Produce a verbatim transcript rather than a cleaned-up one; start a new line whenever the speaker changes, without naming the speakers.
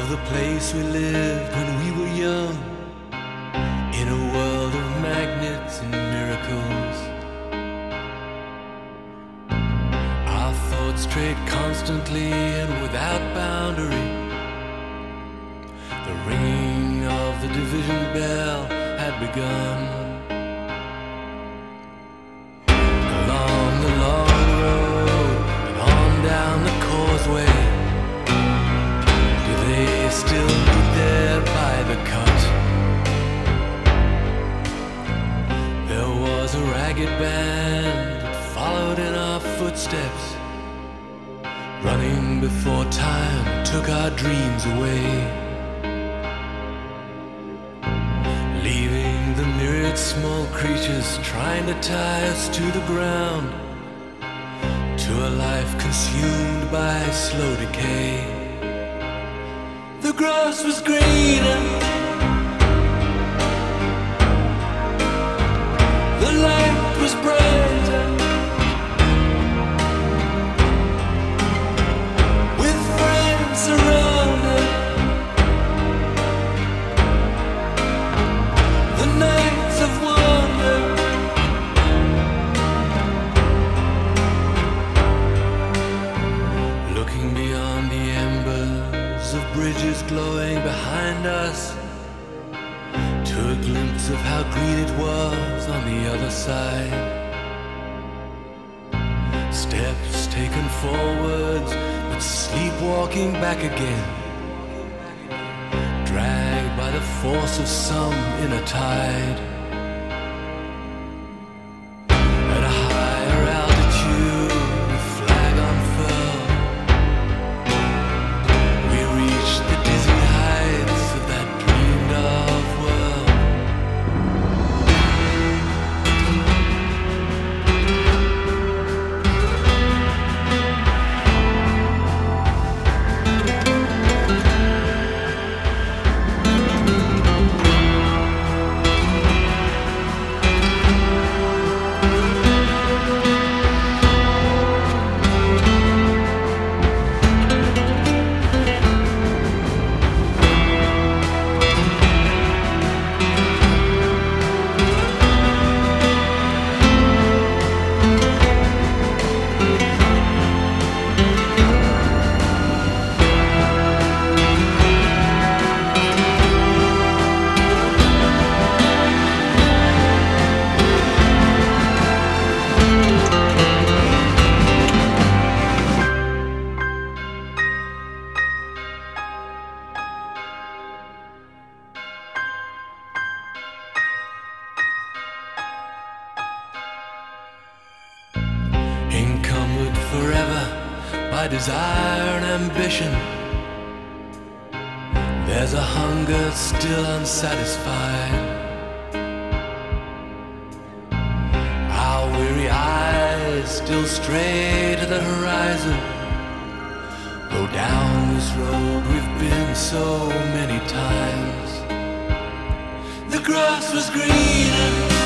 of the place we lived when we were young, in a world of magnets and miracles. Our thoughts strayed constantly and without boundary. The ringing of the division bell had begun. Along the long road and on down the causeway, do they still meet there by the cut? There was a ragged band that followed in our footsteps, running before time took our dreams away, leaving the myriad small creatures trying to tie us to the ground, to a life consumed by slow decay. The grass was greener, the light was brighter, with friends around us. The nights of wonder, looking beyond the embers of bridges glowing behind us, to a glimpse of how green it was on the other side. Steps taken forwards, but sleepwalking back again, dragged by the force of some inner tide. At a higher altitude, the flag unfurled, we reached the dizzy heights of that dreamed of world. Encumbered forever by desire and ambition, there's a hunger still unsatisfied. Our weary eyes still stray to the horizon, though down this road we've been so many times. The grass was greener,